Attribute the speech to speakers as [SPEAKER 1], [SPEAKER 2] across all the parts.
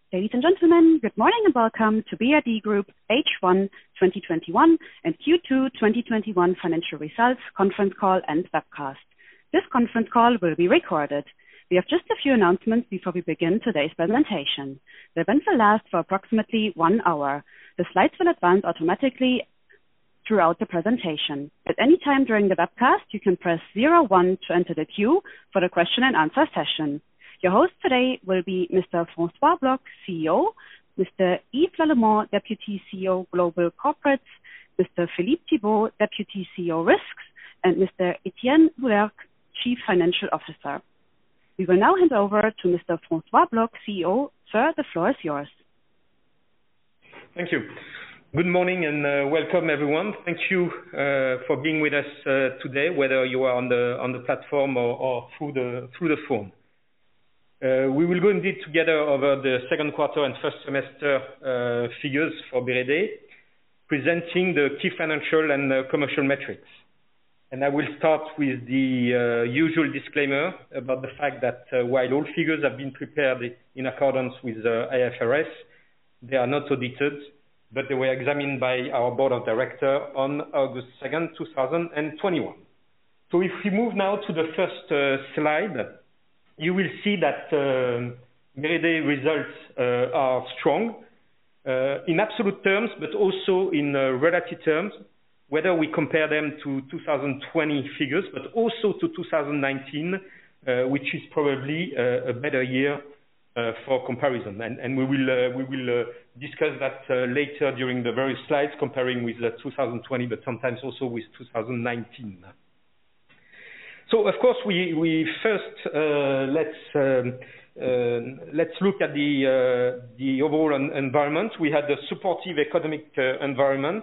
[SPEAKER 1] Ladies and gentlemen, good morning and welcome to BRD Group H1 2021 and Q2 2021 financial results conference call and webcast. This conference call will be recorded. We have just a few announcements before we begin today's presentation. The event will last for approximately 1 hour. The slides will advance automatically throughout the presentation. At any time during the webcast, you can press 01 to enter the queue for the question and answer session. Your host today will be Mr. François Bloch, CEO, Mr. Yves Lallemant, Deputy CEO Global Corporates, Mr. Philippe Thibaud, Deputy CEO Risks, and Mr. Etienne Loulergue, Chief Financial Officer. We will now hand over to Mr. François Bloch, CEO. Sir, the floor is yours.
[SPEAKER 2] Thank you. Good morning and welcome everyone. Thank you for being with us today, whether you are on the platform or through the phone. We will go indeed together over the second quarter and first semester figures for BRD, presenting the key financial and commercial metrics. And I will start with the usual disclaimer about the fact that while all figures have been prepared in accordance with IFRS, they are not audited, but they were examined by our board of directors on August 2nd, 2021. So if we move now to the first slide, you will see that BRD results are strong in absolute terms, but also in relative terms, whether we compare them to 2020 figures, but also to 2019, which is probably a better year for comparison. And we will discuss that later during the various slides, comparing with 2020, but sometimes also with 2019. So, of course, we first let's look at the overall environment. We had a supportive economic environment,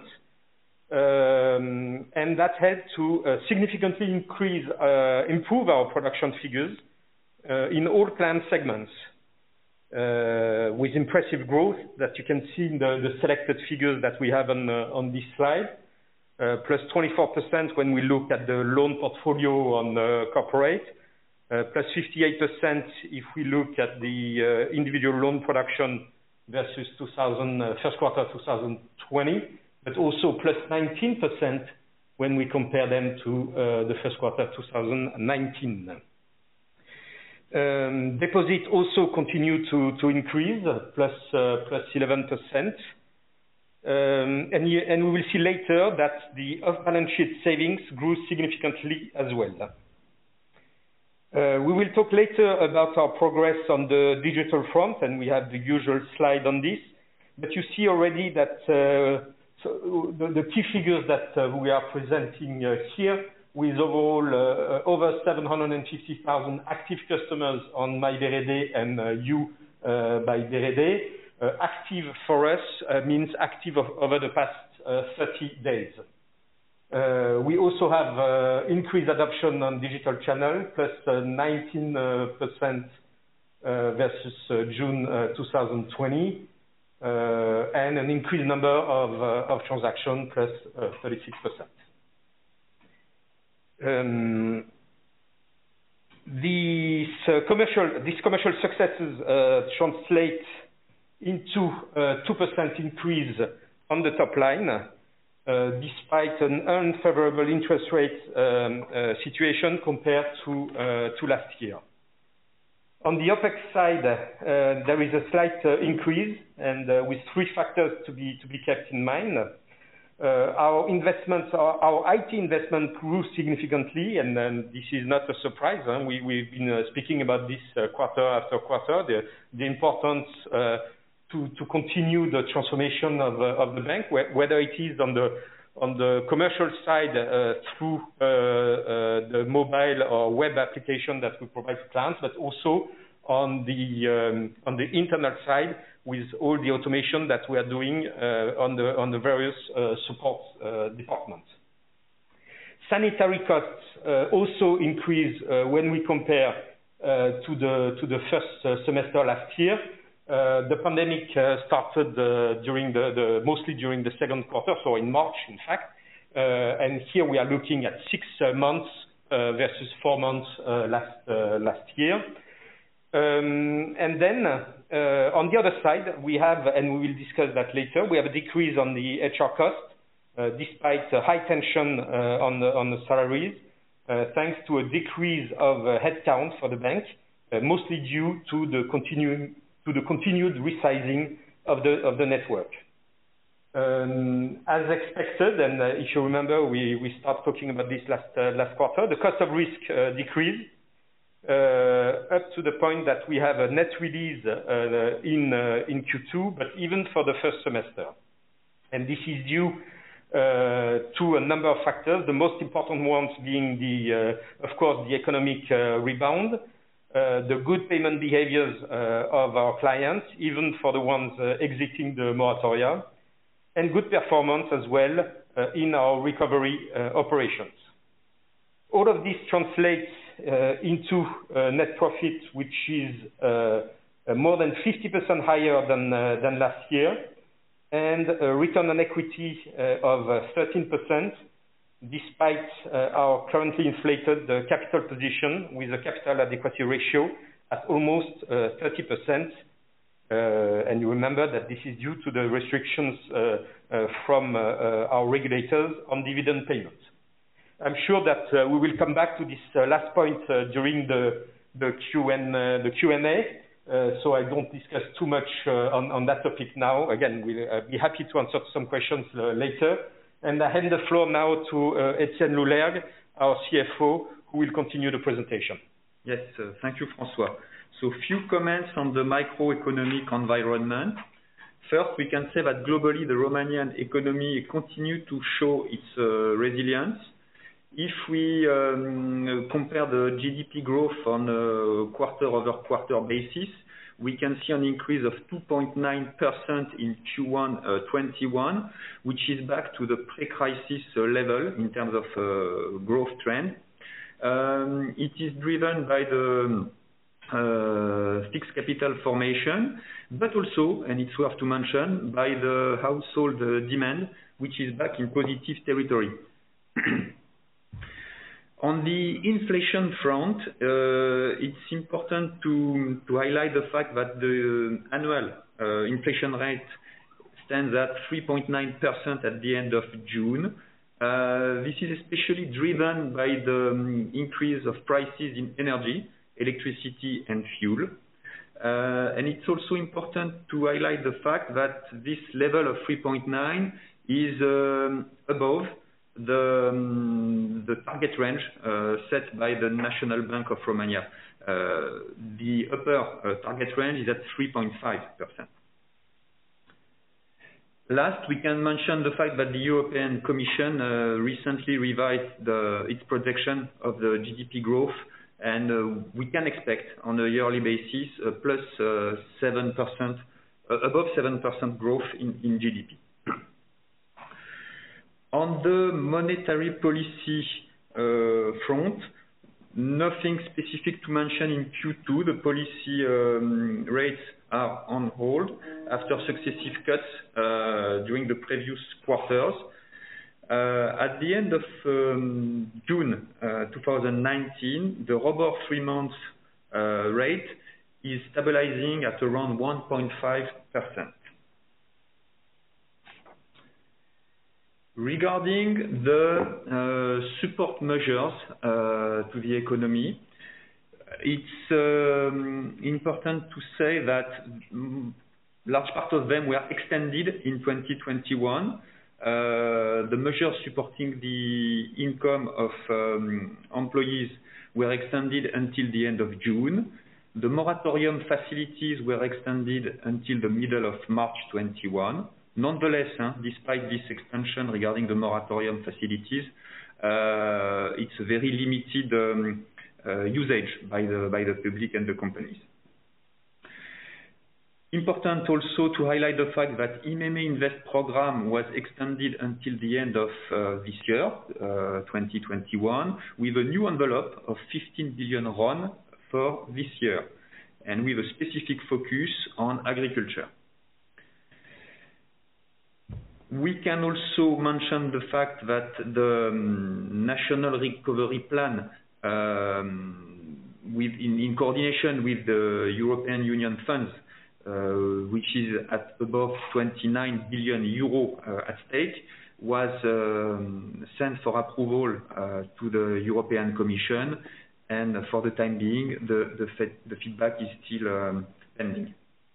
[SPEAKER 2] and that helped to significantly improve our production figures in all plant segments, with impressive growth that you can see in the selected figures that we have on this slide. Plus 24% when we look at the loan portfolio on corporate, plus 58% if we look at the individual loan production versus first quarter 2020, but also plus 19% when we compare them to the first quarter 2019. Deposit also continue to increase, plus 11%. And we will see later that the off-balance sheet savings grew significantly as well. We will talk later about our progress on the digital front, and we have the usual slide on this. But you see already that the key figures that we are presenting here, with overall over 750,000 active customers on MyBRD and You by BRD. Active for us means active over the past 30 days. We also have increased adoption on digital channel, plus 19% versus June 2020, and an increased number of transactions, plus 36%. These commercial successes translate into a 2% increase on the top line, despite an unfavorable interest rate situation compared to last year. On the OPEX side, there is a slight increase, and with 3 factors to be kept in mind. Our IT investment grew significantly, and this is not a surprise. We've been speaking about this quarter after quarter, the importance to continue the transformation of the bank, whether it is on the commercial side through the mobile or web application that we provide to clients, but also on the internal side with all the automation that we are doing on the various support departments. Sanitary costs also increase when we compare to the first semester last year. The pandemic started mostly during the second quarter, so in March, in fact. And here we are looking at 6 months versus 4 months last year. And then On the other side, we have, and we will discuss that later, we have a decrease on the HR cost, despite high tension on the salaries, thanks to a decrease of headcount for the bank, mostly due to the continued resizing of the network. As expected, and if you remember, we started talking about this last quarter, the cost of risk decreased up to the point that we have a net release in Q2, but even for the first semester. And this is due to a number of factors, the most important ones being of course, the economic rebound, the good payment behaviors of our clients, even for the ones exiting the moratoria, and good performance as well in our recovery operations. All of this translates into net profit, which is more than 50% higher than last year, and a return on equity of 13%, despite our currently inflated capital position with a capital adequacy ratio at almost 30%. And you remember that this is due to the restrictions from our regulators on dividend payments. I'm sure that we will come back to this last point during the Q&A, so I don't discuss too much on that topic now. Again, we'll be happy to answer some questions later. And I hand the floor now to Etienne Loulergue, our CFO, who will continue the presentation.
[SPEAKER 3] Yes, thank you, François. So few comments on the macroeconomic environment. First, we can say that globally the Romanian economy continues to show its resilience. If we compare the GDP growth on a quarter-over-quarter basis, we can see an increase of 2.9% in Q1 21, which is back to the pre-crisis level in terms of growth trend. It is driven by the fixed capital formation, but also, and it's worth to mention, by the household demand, which is back in positive territory. On the inflation front, it's important to highlight the fact that the annual inflation rate stands at 3.9% at the end of June. This is especially driven by the increase of prices in energy, electricity and fuel. And it's also important to highlight the fact that this level of 3.9 is above the target range set by the National Bank of Romania. The upper target range is at 3.5%. Last, we can mention the fact that the European Commission recently revised its projection of the GDP growth, and we can expect on a yearly basis plus 7%, above 7% growth in GDP. On the monetary policy front, nothing specific to mention in Q2. The policy rates are on hold after successive cuts during the previous quarters. At the end of June 2019, the ROBOR 3 months rate is stabilizing at around 1.5%. Regarding the support measures to the economy, it's important to say that large part of them were extended in 2021. The measures supporting the income of employees were extended until the end of June. The moratorium facilities were extended until the middle of March 21. Nonetheless, despite this extension regarding the moratorium facilities, it's a very limited usage by the public and the companies. Important also to highlight the fact that IMM Invest program was extended until the end of this year, 2021, with a new envelope of 15 billion RON for this year, and with a specific focus on agriculture. We can also mention the fact that the National Recovery Plan, in coordination with the European Union funds, which is at above 29 billion euro at stake, was sent for approval to the European Commission, and for the time being, the feedback is still pending.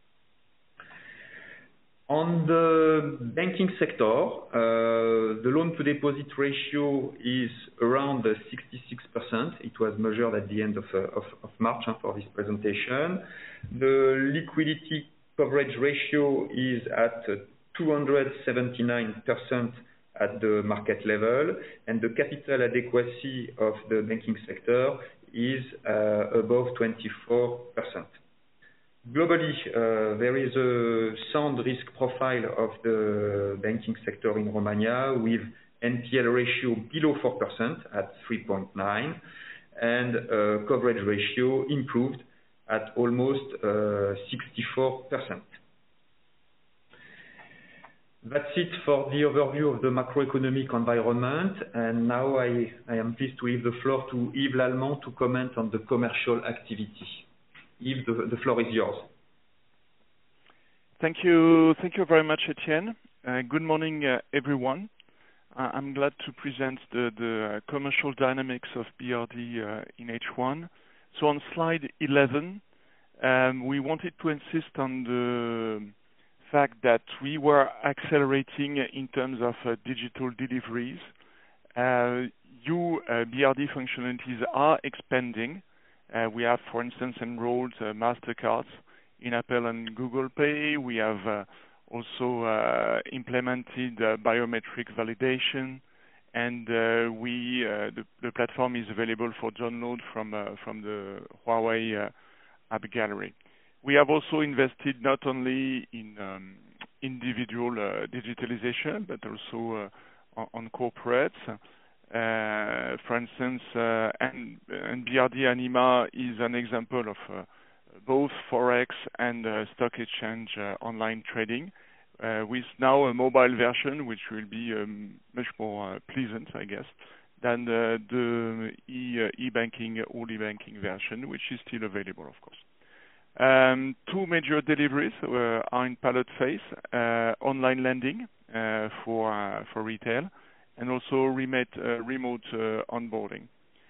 [SPEAKER 3] On the banking sector, the loan-to-deposit ratio is around 66%. It was measured at the end of March for this presentation. The liquidity coverage ratio is at 279% at the market level, and the capital adequacy of the banking sector is above 24%. Globally, there is a sound risk profile of the banking sector in Romania, with NPL ratio below 4% at 3.9, and coverage ratio improved at almost 64%. That's it for the overview of the macroeconomic environment, and now I am pleased to leave the floor to Yves Lallement to comment on the commercial activity. Yves, the floor is yours.
[SPEAKER 4] Thank you very much, Etienne. Good morning, everyone. I'm glad to present the commercial dynamics of BRD in H1. So on slide 11, we wanted to insist on the fact that we were accelerating in terms of digital deliveries. BRD functionalities are expanding. We have, for instance, enrolled MasterCards in Apple and Google Pay. We have also implemented biometric validation, and the platform is available for download from the Huawei App Gallery. We have also invested not only in individual digitalization, but also on corporates. For instance, and BRD Anima is an example of both Forex and stock exchange online trading, with now a mobile version, which will be much more pleasant, I guess, than the e-banking version, which is still available, of course. Two major deliveries are in pilot phase: online lending for retail, and also remote onboarding.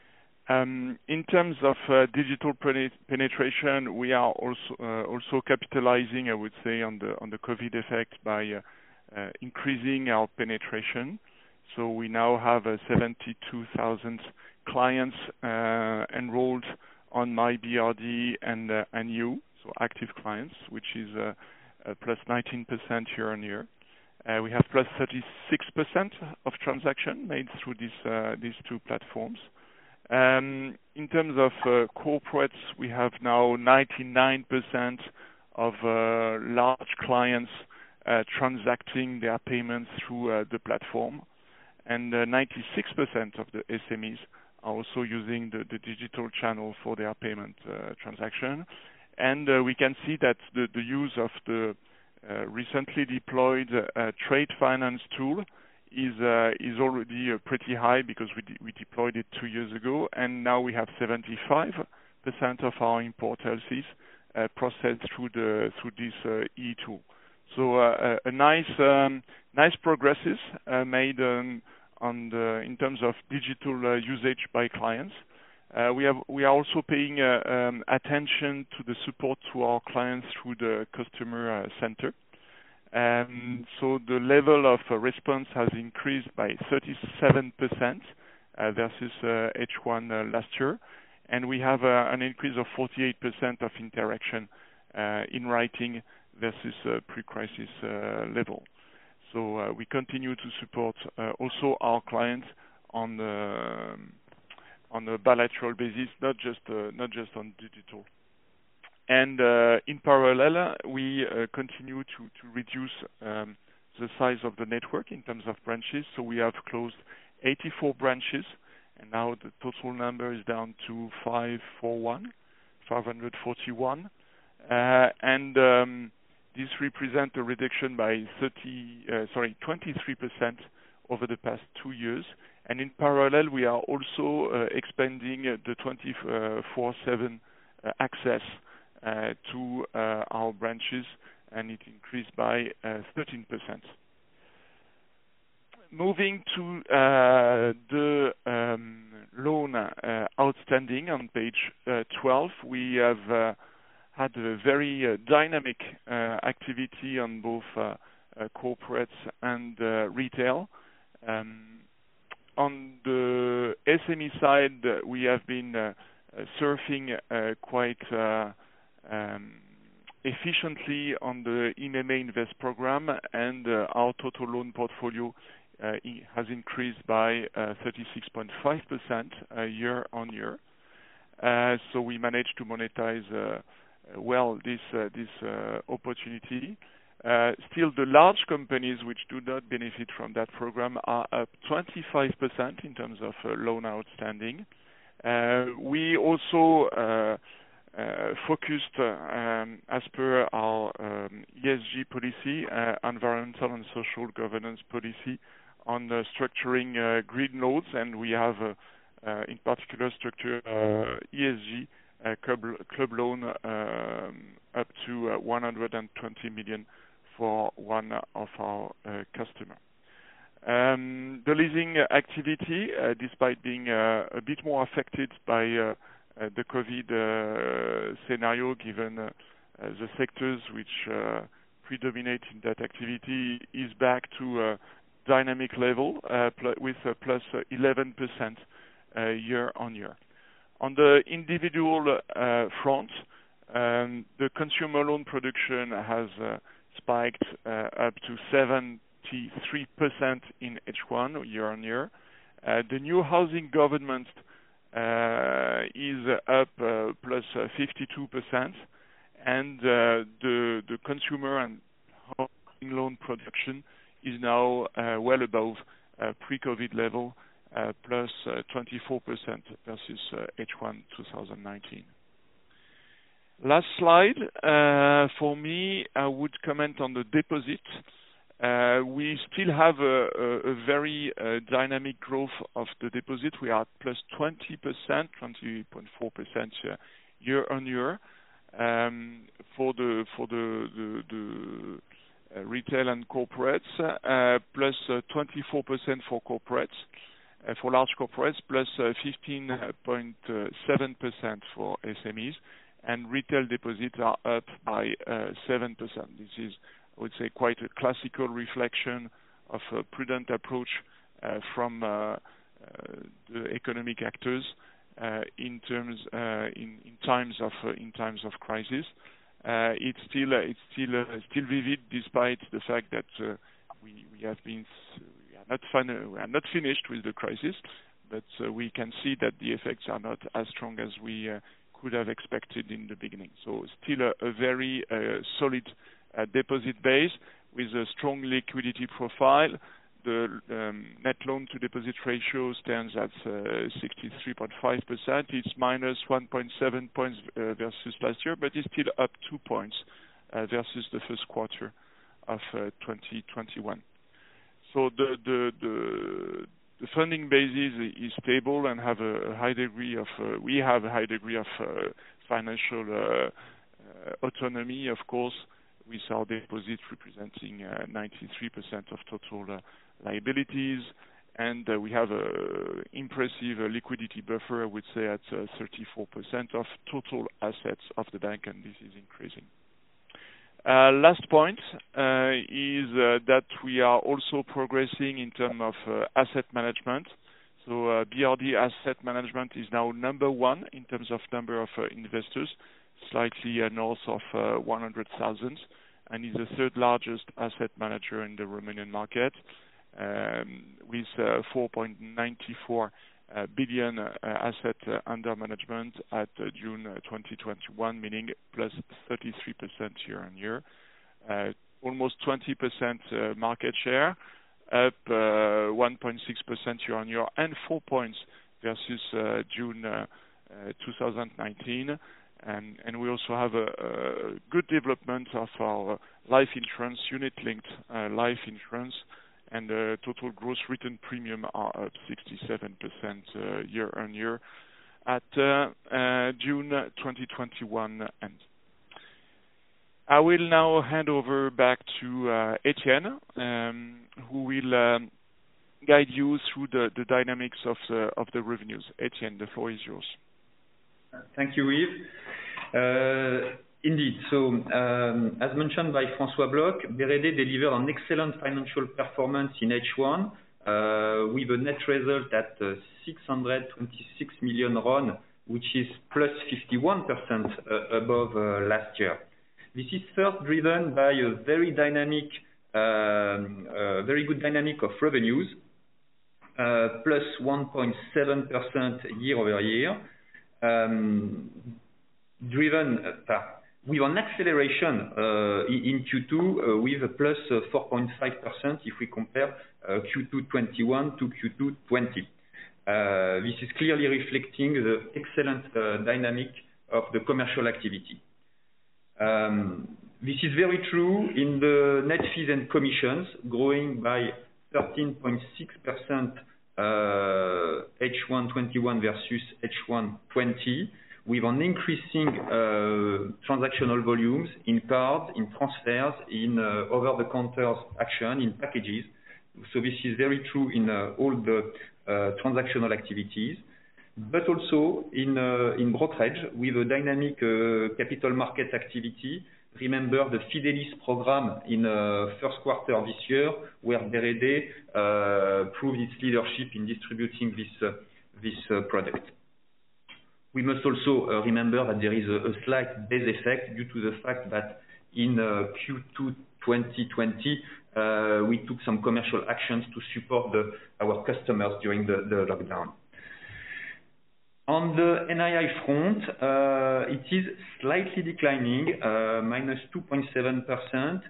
[SPEAKER 4] In terms of digital penetration, we are also capitalizing, I would say, on the COVID effect by increasing our penetration. So we now have 72,000 clients enrolled on MyBRD and You, so active clients, which is plus 19% year on year. We have plus 36% of transaction made through these two platforms. In terms of corporates, we have now 99% of large clients transacting their payments through the platform, and 96% of the SMEs are also using the digital channel for their payment transaction. And we can see that the use of the recently deployed trade finance tool is already pretty high, because we deployed it 2 years ago, and now we have 75% of our import LCs processed through this e-tool. So a nice progresses made in terms of digital usage by clients. We are also paying attention to the support to our clients through the customer center. So the level of response has increased by 37% versus H1 last year, and we have an increase of 48% of interaction in writing versus pre-crisis level. So we continue to support also our clients on a bilateral basis, not just on digital. And in parallel, we continue to reduce the size of the network in terms of branches. So we have closed 84 branches, and now the total number is down to 541. This represents a reduction by 23% over the past 2 years. And in parallel, we are also expanding the 24/7 access to our branches, and it increased by 13%. Moving to the loan outstanding on page 12, we have had a very dynamic activity on both corporates and retail. On the SME side, we have been surfing quite efficiently on the IMM Invest program, and our total loan portfolio has increased by 36.5% year on year. So we managed to monetize well this opportunity. Still, the large companies which do not benefit from that program are up 25% in terms of loan outstanding. We also focused, as per our ESG policy, environmental and social governance policy, on structuring green loans, and we have, in particular, structured ESG club loan up to 120 million for one of our customers. The leasing activity, despite being a bit more affected by the COVID scenario, given the sectors which predominate in that activity, is back to a dynamic level with a plus 11% year on year. On the individual front, the consumer loan production has spiked up to 73% in H1 year on year. The new housing government is up plus 52%, and the consumer and housing loan production is now well above pre-COVID level, plus 24% versus H1 2019. Last slide. For me, I would comment on the deposit. We still have a very dynamic growth of the deposit. We are at plus 20%, 20.4% year on year. For the retail and corporates, plus 24% for corporates, for large corporates, plus 15.7% for SMEs, and retail deposits are up by 7%. This is, I would say, quite a classical reflection of a prudent approach from the economic actors in times of crisis. It's still vivid, despite the fact that we are not finished with the crisis, but we can see that the effects are not as strong as we could have expected in the beginning. So still a very solid deposit base with a strong liquidity profile. The net loan to deposit ratio stands at 63.5%. It's minus 1.7 points versus last year, but it's still up 2 points versus the first quarter of 2021. So the funding basis is stable and have a high degree of financial autonomy, of course, with our deposits representing 93% of total liabilities, and we have an impressive liquidity buffer, I would say, at 34% of total assets of the bank, and this is increasing. Last point is that we are also progressing in terms of asset management. So BRD Asset Management is now number one in terms of number of investors, slightly north of 100,000, and is the third largest asset manager in the Romanian market, with 4.94 billion asset under management at June 2021, meaning plus 33% year on year. Almost 20% market share, up 1.6% year on year, and 4 points versus June 2019. And we also have a good development of our life insurance, unit-linked life insurance, and the total gross written premium are up 67% year on year at June 2021 end. I will now hand over back to Etienne, who will guide you through the dynamics of the revenues. Etienne, the floor is yours.
[SPEAKER 3] Thank you, Yves. Indeed. So, as mentioned by François Bloch, BRD delivered an excellent financial performance in H1 with a net result at 626 million RON, which is plus 51% above last year. This is first driven by a very dynamic, very good dynamic of revenues, plus 1.7% year-over-year, driven with an acceleration in Q2 with a plus 4.5% if we compare Q2 21 to Q2 20. This is clearly reflecting the excellent dynamic of the commercial activity. This is very true in the net fees and commissions, growing by 13.6% H1 21 versus H1 20, with an increasing transactional volumes in cards, in transfers, in over-the-counter action, in packages. So this is very true in all the transactional activities, but also in brokerage with a dynamic capital market activity. Remember the Fidelis program in first quarter this year, where BRD proved its leadership in distributing this product. We must also remember that there is a slight base effect due to the fact that in Q2 2020 we took some commercial actions to support our customers during the lockdown. On the NII front, it is slightly declining, minus 2.7%,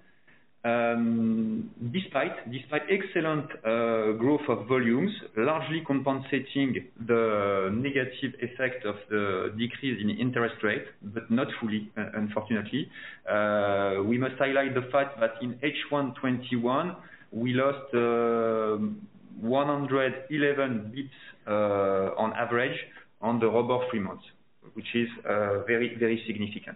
[SPEAKER 3] despite excellent growth of volumes, largely compensating the negative effect of the decrease in interest rate, but not fully, unfortunately. We must highlight the fact that in H1 21, we lost 111 bips on average on the ROBOR 3 months, which is very, very significant.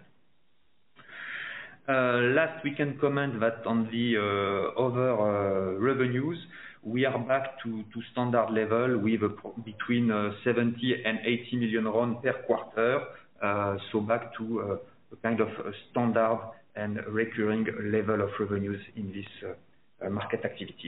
[SPEAKER 3] Last, we can comment that on the other revenues, we are back to standard level with between 70 and 80 million RON per quarter, so back to a kind of a standard and recurring level of revenues in this market activities.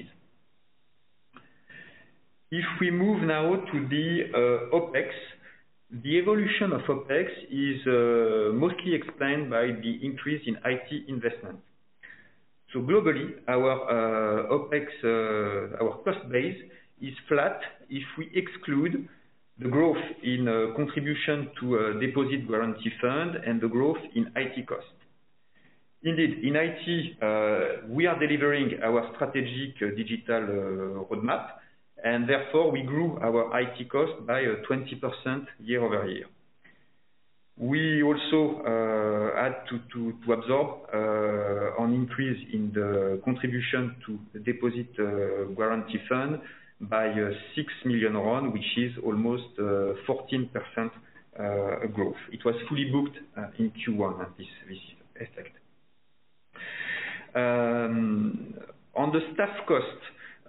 [SPEAKER 3] If we move now to the OPEX, the evolution of OPEX is mostly explained by the increase in IT investment. So globally, our OPEX, our cost base is flat if we exclude the growth in contribution to a deposit guarantee fund and the growth in IT cost. Indeed, in IT, we are delivering our strategic digital roadmap, and therefore we grew our IT cost by 20% year-over-year. We also had to absorb an increase in the contribution to the deposit guarantee fund by 6 million RON, which is almost 14% growth. It was fully booked in Q1, this effect. On the staff cost,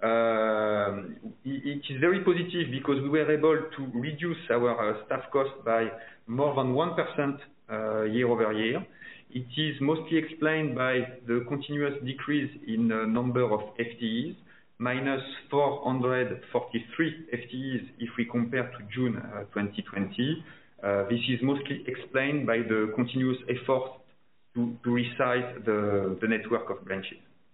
[SPEAKER 3] it is very positive because we were able to reduce our staff cost by more than 1% year-over-year. It is mostly explained by the continuous decrease in the number of FTEs, minus 443 FTEs if we compare to June 2020. This is mostly explained by the continuous effort to resize the network of branches.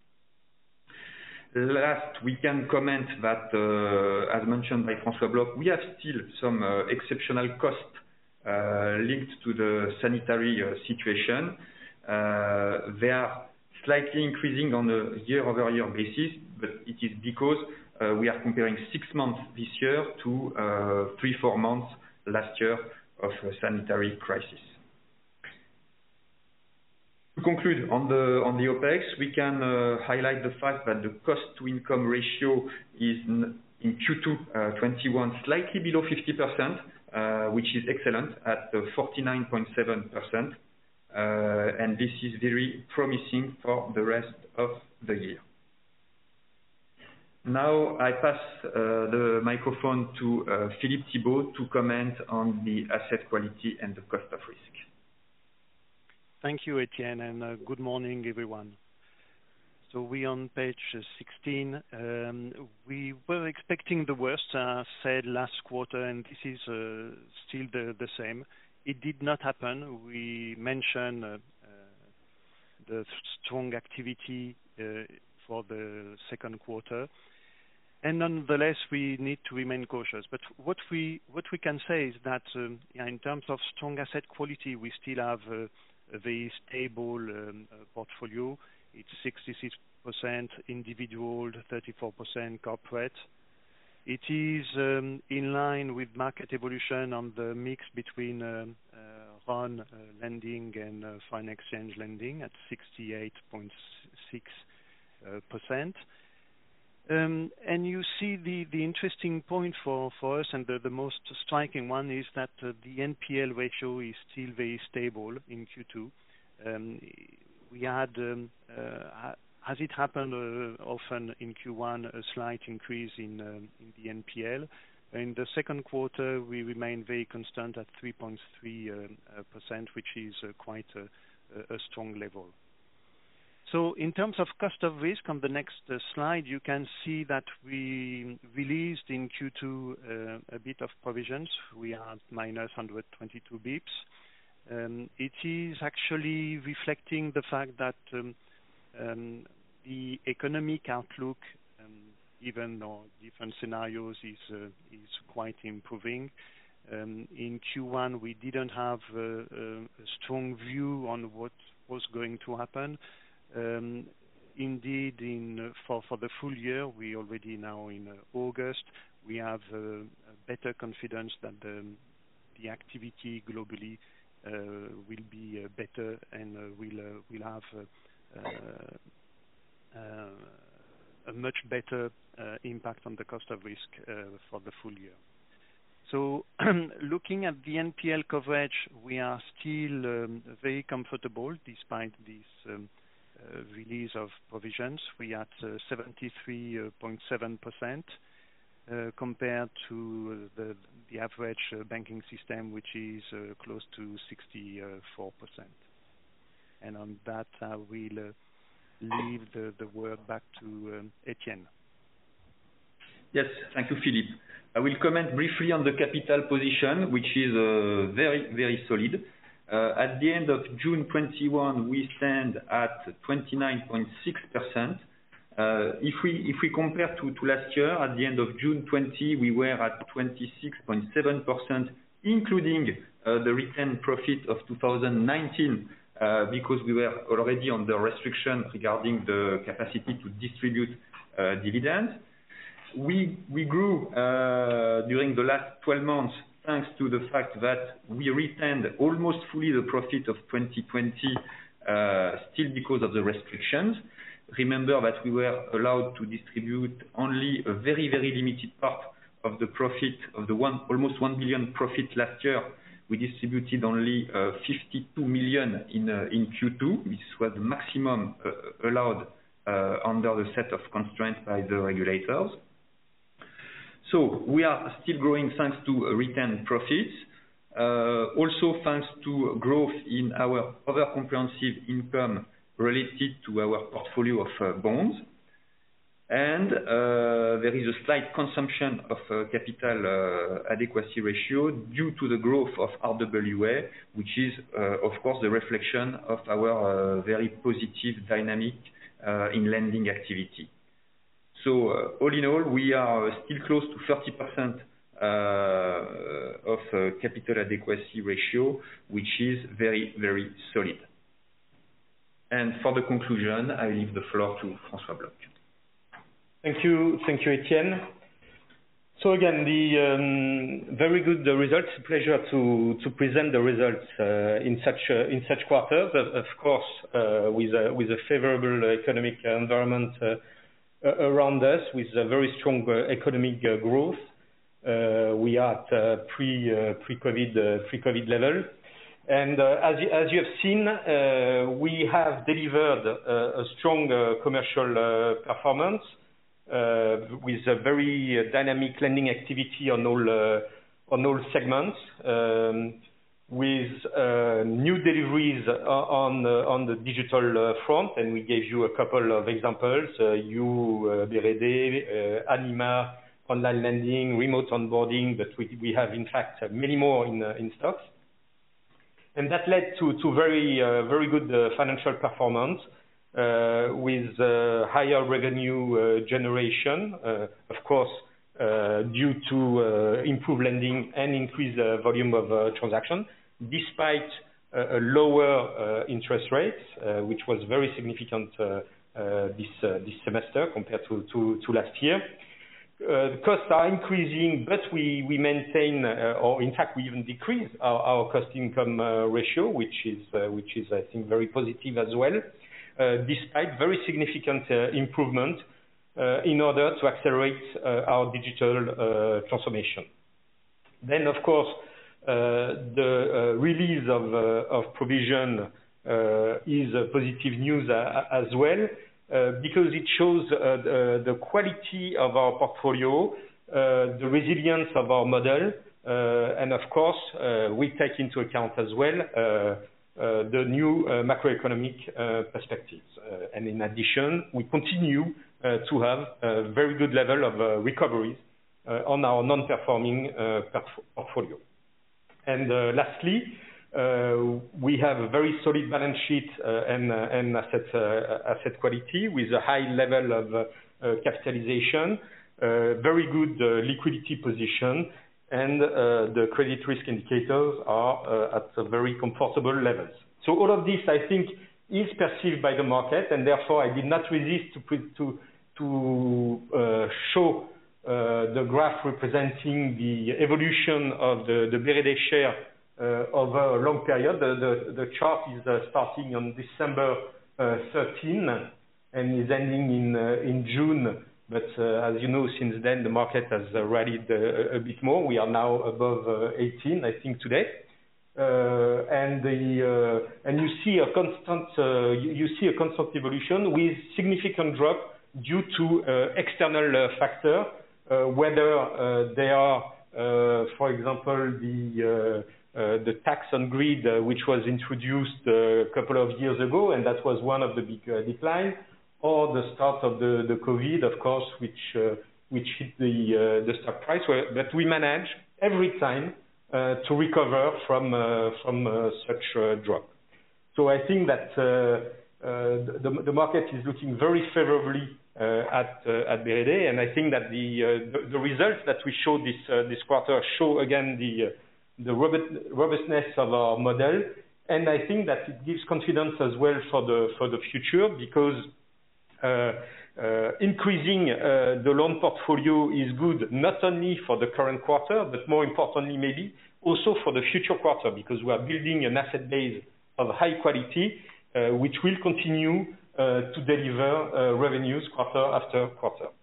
[SPEAKER 3] Last, we can comment that, as mentioned by François Bloch, we have still some exceptional costs linked to the sanitary situation. They are slightly increasing on a year-over-year basis, but it is because we are comparing 6 months this year to 3-4 months last year of a sanitary crisis. To conclude on the OPEX, we can highlight the fact that the cost-to-income ratio is in Q2 21 slightly below 50%, which is excellent at 49.7%. and this is very promising for the rest of the year. Now I pass the microphone to Philippe Thibaud to comment on the asset quality and the cost of risk.
[SPEAKER 5] Thank you, Etienne, and good morning, everyone. So we on page 16. We were expecting the worst, said last quarter, and this is still the same. It did not happen. We mentioned the strong activity for the second quarter. And nonetheless, we need to remain cautious. But what we can say is that in terms of strong asset quality, we still have a very stable portfolio. It's 66% individual, 34% corporate. It is in line with market evolution on the mix between RON lending and foreign exchange lending at 68.6%. And you see the interesting point for us, and the most striking one is that the NPL ratio is still very stable in Q2. We had, as it happened often in Q1, a slight increase in the NPL. In the second quarter, we remain very constant at 3.3%, which is quite a strong level. So in terms of cost of risk, on the next slide, you can see that we released in Q2 a bit of provisions. We are at minus 122 bips. It is actually reflecting the fact that the economic outlook, even though different scenarios, is quite improving. In Q1, we didn't have a strong view on what was going to happen. Indeed, for the full year, we already now in August, we have a better confidence that the activity globally will be better and will have a much better impact on the cost of risk for the full year. So looking at the NPL coverage, we are still very comfortable despite this release of provisions. We are at 73.7% compared to the average banking system, which is close to 64%. And on that, I will leave the word back to Etienne.
[SPEAKER 3] Yes, thank you, Philippe. I will comment briefly on the capital position, which is very, very solid. At the end of June 21, we stand at 29.6%. If we compare to last year, at the end of June 20, we were at 26.7%, including the retained profit of 2019, because we were already under restriction regarding the capacity to distribute dividends. We grew during the last 12 months thanks to the fact that we retained almost fully the profit of 2020, still because of the restrictions. Remember that we were allowed to distribute only a very, very limited part of the profit of the almost 1 billion profit last year. We distributed only 52 million in Q2. This was the maximum allowed under the set of constraints by the regulators. So we are still growing thanks to retained profits, also thanks to growth in our other comprehensive income related to our portfolio of bonds. And there is a slight consumption of capital adequacy ratio due to the growth of RWA, which is, of course, the reflection of our very positive dynamic in lending activity. So all in all, we are still close to 30% of capital adequacy ratio, which is very, very solid. And for the conclusion, I leave the floor to François Bloch.
[SPEAKER 2] Thank you, Etienne. So again, the very good results. Pleasure to present the results in such quarters. Of course, with a favorable economic environment around us, with a very strong economic growth. We are at pre-COVID level. And as you have seen, we have delivered a strong commercial performance with a very dynamic lending activity on all segments, with new deliveries on the digital front, and we gave you a couple of examples. BRD, Anima, online lending, remote onboarding, but we have in fact many more in stocks. And that led to very good financial performance with higher revenue generation, of course, due to improved lending and increased volume of transaction, despite lower interest rates, which was very significant this semester compared to last year. Costs are increasing, but we maintain, or in fact we even decrease our cost-income ratio, which is I think very positive as well, despite very significant improvement in order to accelerate our digital transformation. Then, of course, the release of provision is positive news as well, because it shows the quality of our portfolio, the resilience of our model, and of course, we take into account as well the new macroeconomic perspectives. And in addition, we continue to have a very good level of recoveries on our non-performing portfolio. And lastly, we have a very solid balance sheet and asset quality with a high level of capitalization, very good liquidity position, and the credit risk indicators are at very comfortable levels. So all of this, I think, is perceived by the market, and therefore I did not resist to show the graph representing the evolution of the BRD share over a long period. The chart is starting on December 13 and is ending in June. But as you know, since then the market has rallied a bit more. We are now above 18, I think, today. And you see a constant evolution with significant drop due to external factor, whether they are, for example, the tax on grid, which was introduced a couple of years ago, and that was one of the big declines, or the start of the COVID, of course, which hit the stock price. But we manage every time to recover from such a drop. So I think that the market is looking very favorably at BRD, and I think that the results that we showed this quarter show again the robustness of our model, and I think that it gives confidence as well for the future, because increasing the loan portfolio is good not only for the current quarter, but more importantly maybe also for the future quarter, because we are building an asset base of high quality, which will continue to deliver revenues quarter after quarter.